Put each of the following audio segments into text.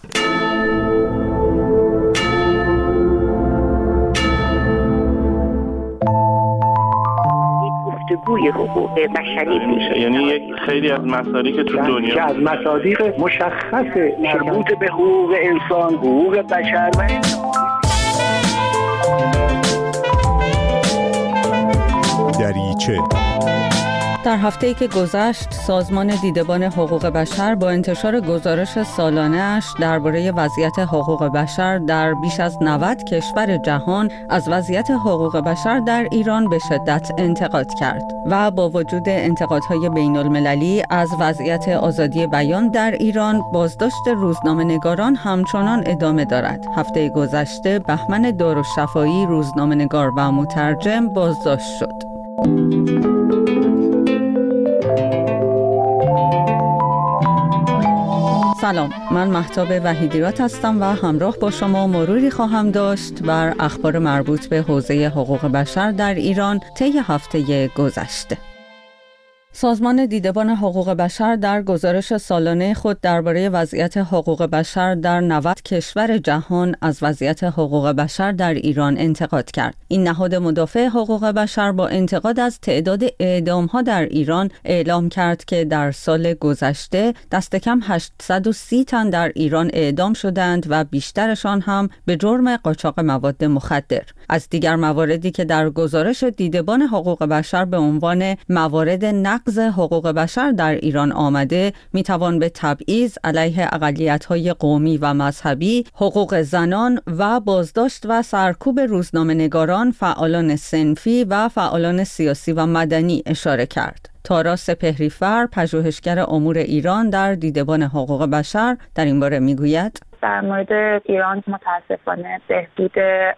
گفتگوی حقوق بشری میشه، یعنی یک خیلی از مصادیق تو دنیا که از مصادیق مشخص مربوط به حقوق انسان، حقوق بشر و دریچه. در هفته‌ای که گذشت، سازمان دیدبان حقوق بشر با انتشار گزارش سالانه‌اش درباره وضعیت حقوق بشر در بیش از 90 کشور جهان از وضعیت حقوق بشر در ایران به شدت انتقاد کرد و با وجود انتقادهای بین‌المللی از وضعیت آزادی بیان در ایران، بازداشت روزنامه‌نگاران همچنان ادامه دارد. هفته گذشته بهمن دارالشفایی، روزنامه‌نگار و مترجم، بازداشت شد. سلام، من مهتاب وحیدیرات هستم و همراه با شما مروری خواهم داشت بر اخبار مربوط به حوزه حقوق بشر در ایران طی هفته گذشته. سازمان دیدبان حقوق بشر در گزارش سالانه خود درباره وضعیت حقوق بشر در 90 کشور جهان از وضعیت حقوق بشر در ایران انتقاد کرد. این نهاد مدافع حقوق بشر با انتقاد از تعداد اعدام‌ها در ایران اعلام کرد که در سال گذشته دست کم 830 تن در ایران اعدام شدند و بیشترشان هم به جرم قاچاق مواد مخدر. از دیگر مواردی که در گزارش دیدبان حقوق بشر به عنوان موارد نقض حقوق بشر در ایران آمده، میتوان به تبعیض علیه اقلیت‌های قومی و مذهبی، حقوق زنان و بازداشت و سرکوب روزنامه‌نگاران، فعالان صنفی و فعالان سیاسی و مدنی اشاره کرد. تارا سپهری‌فر، پژوهشگر امور ایران در دیدبان حقوق بشر، در این باره میگوید: در مورد ایران متاسفانه بهبود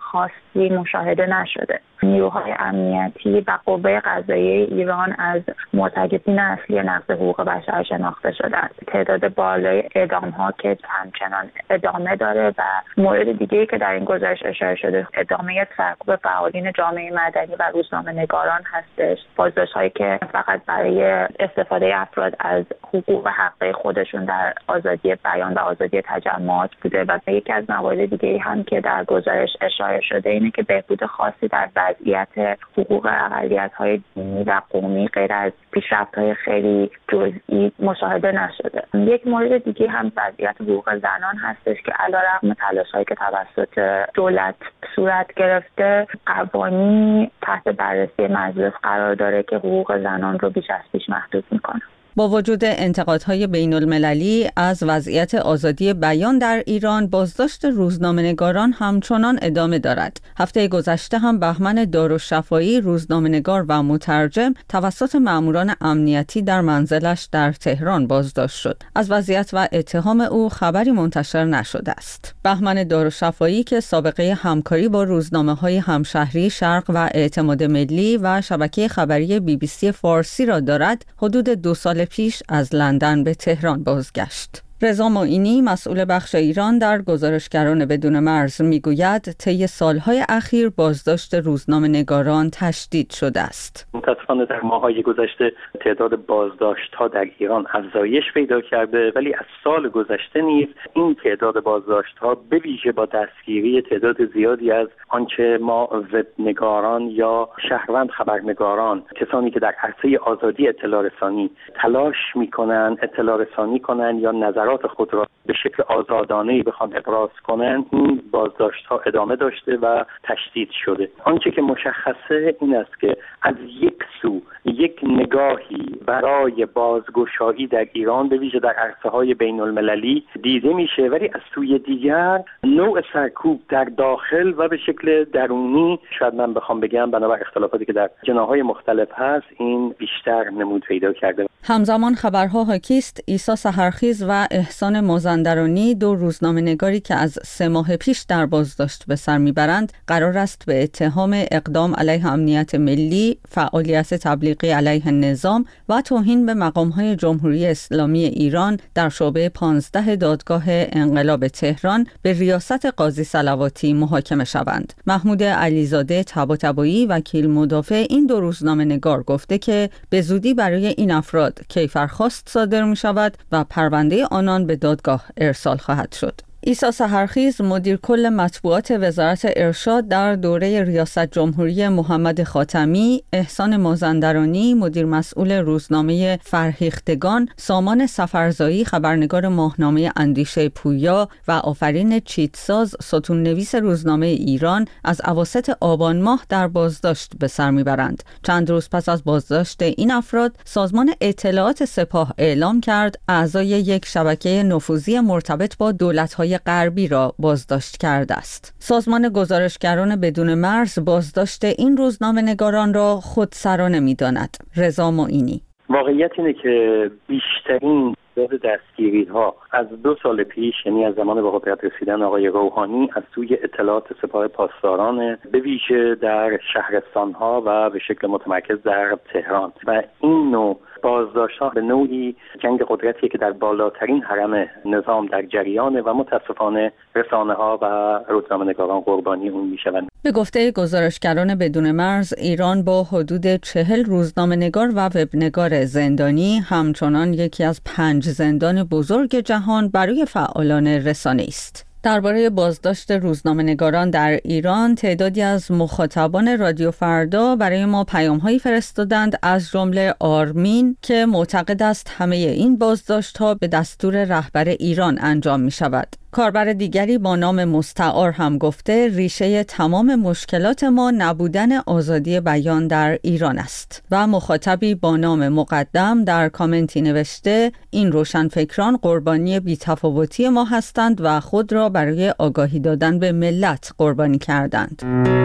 خاصی مشاهده نشده. نیروهای امنیتی و قوه قضاییه ایران از مرتکبین اصلی نقض حقوق بشر شناخته شدند. تعداد بالای اعدام‌ها که همچنان ادامه داره و مورد دیگه‌ای که در این گزارش اشاره شده، ادامه سرکوب فعالین جامعه مدنی و روزنامه‌نگاران هستش. بازداشت‌هایی که فقط برای استفاده افراد از حقوق و حقوق خودشون در آزادی بیان و آزادی تجمعات بوده. و یکی از موارد دیگه‌ای هم که در گزارش اشاره شده اینه که بهبود خاصی در وضعیت حقوق اقلیت‌های دینی و قومی غیر از پیشرفت‌های خیلی جزئی مشاهده نشده. یک مورد دیگه هم وضعیت حقوق زنان هستش که علیرغم تلاش‌هایی که توسط دولت صورت گرفته، قوانینی تحت بررسی مجلس قرار داره که حقوق زنان رو بیش از پیش محدود می‌کنه. با وجود انتقادهای بین‌المللی از وضعیت آزادی بیان در ایران، بازداشت روزنامه‌نگاران همچنان ادامه دارد. هفته گذشته هم بهمن دارالشفایی، روزنامه‌نگار و مترجم، توسط ماموران امنیتی در منزلش در تهران بازداشت شد. از وضعیت و اتهام او خبری منتشر نشده است. بهمن دارالشفایی که سابقه همکاری با روزنامه‌های همشهری، شرق و اعتماد ملی و شبکه خبری BBC فارسی را دارد، حدود 2 سال پیش از لندن به تهران بازگشت. رضا معینی، مسئول بخش ایران در گزارشگران بدون مرز، میگوید طی سالهای اخیر بازداشت روزنامه‌نگاران تشدید شده است. متأسفانه در ماه‌های گذشته تعداد بازداشت‌ها در ایران افزایش پیدا کرده، ولی از سال گذشته نیز این تعداد بازداشت‌ها به ویژه با دستگیری تعداد زیادی از آنچه ما وبنگاران یا شهروند خبرنگاران، کسانی که در عرصه آزادی اطلاع رسانی تلاش می‌کنند اطلاع رسانی کنند یا نظر خود را به شکل آزادانه‌ای بخوان ابراز کنند، این بازداشت‌ها ادامه داشته و تشدید شده. آنچه که مشخصه این است که از یک سو یک نگاهی برای بازگشایی در ایران به ویژه در عرصه‌های بین‌المللی دیده میشه، ولی از سوی دیگر نوع سرکوب در داخل و به شکل درونی، شاید من بخوام بگم بنابر اختلافاتی که در جناح‌های مختلف هست، این بیشتر نمود پیدا کرده. همزمان خبرها حاکی است عیسی سحرخیز و احسان مازندرانی، 2 روزنامه‌نگاری که از 3 ماه پیش در بازداشت به سر میبرند، قرار است به اتهام اقدام علیه امنیت ملی، فعالیت تبلیغی علیه نظام و توهین به مقام‌های جمهوری اسلامی ایران در شعبه 15 دادگاه انقلاب تهران به ریاست قاضی صلواتی محاکمه شوند. محمود علیزاده طباطبایی، وکیل مدافع این 2 روزنامه‌نگار، گفته که به زودی برای این افراد کیفرخواست صادر می‌شود و پرونده آنان به دادگاه ارسال خواهد شد. عیسی سحرخیز مدیر کل مطبوعات وزارت ارشاد در دوره ریاست جمهوری محمد خاتمی، احسان مازندرانی مدیر مسئول روزنامه فرهیختگان، سامان سفرزایی خبرنگار ماهنامه اندیشه پویا و آفرین چیتساز ستون نویس روزنامه ایران از اواسط آبان ماه در بازداشت به سر میبرند. چند روز پس از بازداشت این افراد، سازمان اطلاعات سپاه اعلام کرد اعضای یک شبکه نفوذی مرتبط با دولت‌های غربی را بازداشت کرده است. سازمان گزارشگران بدون مرز بازداشت این روزنامه‌نگاران را خودسرانه می‌داند. رضا معینی: واقعیت اینه که بیشترین دستگیری‌ها از 2 سال پیش، یعنی از زمان به قدرت رسیدن آقای روحانی، از سوی اطلاعات سپاه پاسداران، به ویژه در شهرستان‌ها و به شکل متمرکز در تهران. و این نوع بازداشت‌ها به نوعی جنگ قدرتی که در بالاترین هرم نظام در جریانه و متاسفانه رسانه‌ها و روزنامه‌نگاران قربانی اون میشوند. به گفته گزارشگران بدون مرز، ایران با حدود 40 روزنامه‌نگار و وبنگار زندانی همچنان یکی از 5 زندان بزرگ جهان برای فعالان رسانه است. درباره بازداشت روزنامه‌نگاران در ایران، تعدادی از مخاطبان رادیو فردا برای ما پیام‌هایی فرستادند، از جمله آرمین که معتقد است همه این بازداشت‌ها به دستور رهبر ایران انجام می‌شود. کاربر دیگری با نام مستعار هم گفته ریشه تمام مشکلات ما نبودن آزادی بیان در ایران است. و مخاطبی با نام مقدم در کامنتی نوشته این روشنفکران قربانی بی‌تفاوتی ما هستند و خود را برای آگاهی دادن به ملت قربانی کردند.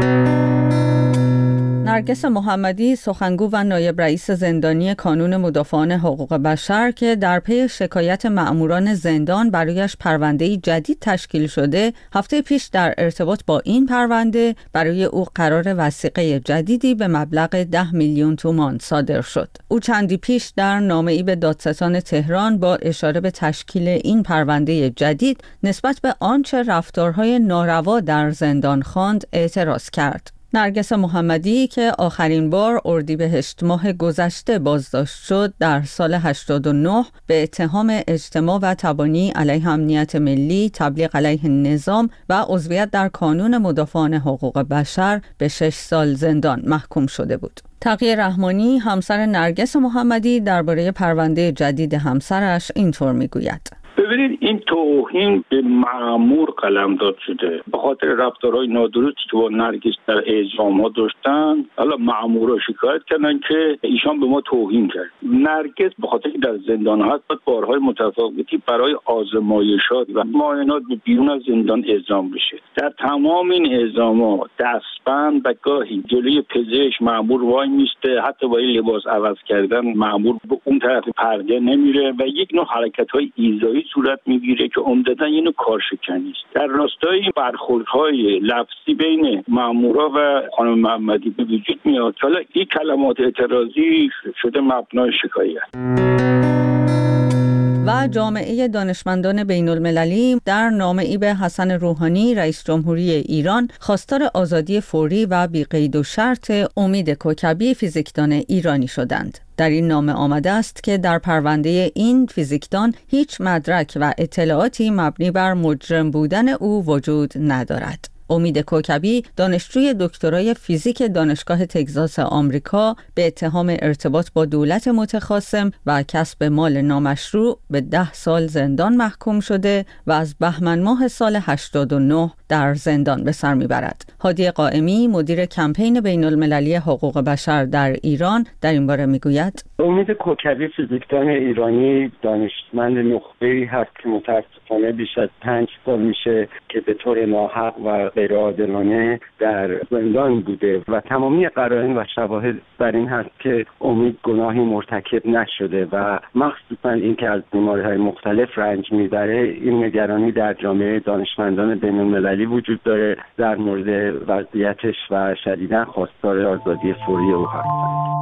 نرگس محمدی، سخنگو و نایب رئیس زندانی کانون مدافعان حقوق بشر که در پی شکایت مأموران زندان برایش پرونده‌ای جدید تشکیل شده، هفته پیش در ارتباط با این پرونده برای او قرار وثیقه جدیدی به مبلغ 10 میلیون تومان صادر شد. او چندی پیش در نامه‌ای به دادستان تهران با اشاره به تشکیل این پرونده جدید نسبت به آنچه رفتارهای ناروا در زندان خواند اعتراض کرد. نرگس محمدی که آخرین بار اردیبهشت ماه گذشته بازداشت شد، در سال 89 به اتهام اجتماع و تبانی علیه امنیت ملی، تبلیغ علیه نظام و عضویت در کانون مدافعان حقوق بشر به 6 سال زندان محکوم شده بود. تقی رحمانی، همسر نرگس محمدی، درباره پرونده جدید همسرش اینطور میگوید: ببینید، این توهین به مأمور قلمداد شده به خاطر رفتارهای نادرستی که با نرگس در اعزام‌ها داشتن. حالا مأمورا شکایت کردن که ایشان به ما توهین کرد. نرگس به خاطر که در زندان هست باید بارهای متفاوتی برای آزمایشات و معاینات به بیرون از زندان اعزام بشه. در تمام این اعزام‌ها دستبند و گاهی جلوی پزشک مأمور وای میسته، حتی با لباس عوض کردن مأمور به اون طرف پرده نمیره و یک نوع حرکت‌های ایذایی صورت میگیره که عمدتاً یه نوع کارشکنی است. در راستای برخوردهای لفظی بین مأمورا و خانم محمدی به وجود میاد. حالا این کلمات اعتراضی شده مبنای شکایت. و جامعه دانشمندان بین المللی در نامه‌ای به حسن روحانی رئیس جمهوری ایران خواستار آزادی فوری و بی قید و شرط امید کوکبی فیزیکدان ایرانی شدند. در این نامه آمده است که در پرونده این فیزیکدان هیچ مدرک و اطلاعاتی مبنی بر مجرم بودن او وجود ندارد. امید کوکبی، دانشجوی دکترای فیزیک دانشگاه تگزاس آمریکا، به اتهام ارتباط با دولت متخاصم و کسب مال نامشروع به 10 سال زندان محکوم شده و از بهمن ماه سال 89 در زندان به سر میبرد. هادی قائمی، مدیر کمپین بین المللی حقوق بشر در ایران، در این باره میگوید: امید کوکبی فیزیکدان ایرانی دانشمند نخبه‌ای هست که متاسفانه بیش از 5 سال میشه که به طور ناحق و غیر عادلانه در زندان بوده و تمامی قرائن و شواهد بر این هست که امید گناهی مرتکب نشده و مخصوصا اینکه از بیماری‌های مختلف رنج میبره. این نگرانی در جامعه دانشمندان بین المللی وجود داره در مورد وضعیتش و شدیداً خواستار آزادی فوری او هستند.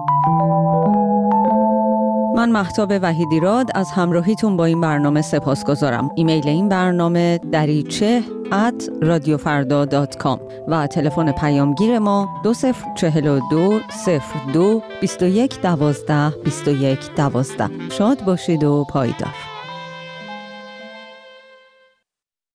من مهتاب وحیدیراد از همراهیتون با این برنامه سپاسگزارم. ایمیل این برنامه dariche@radiofarda.com و تلفن پیامگیر ما 2042 02 21 12 21 12. شاد باشید و پایدار.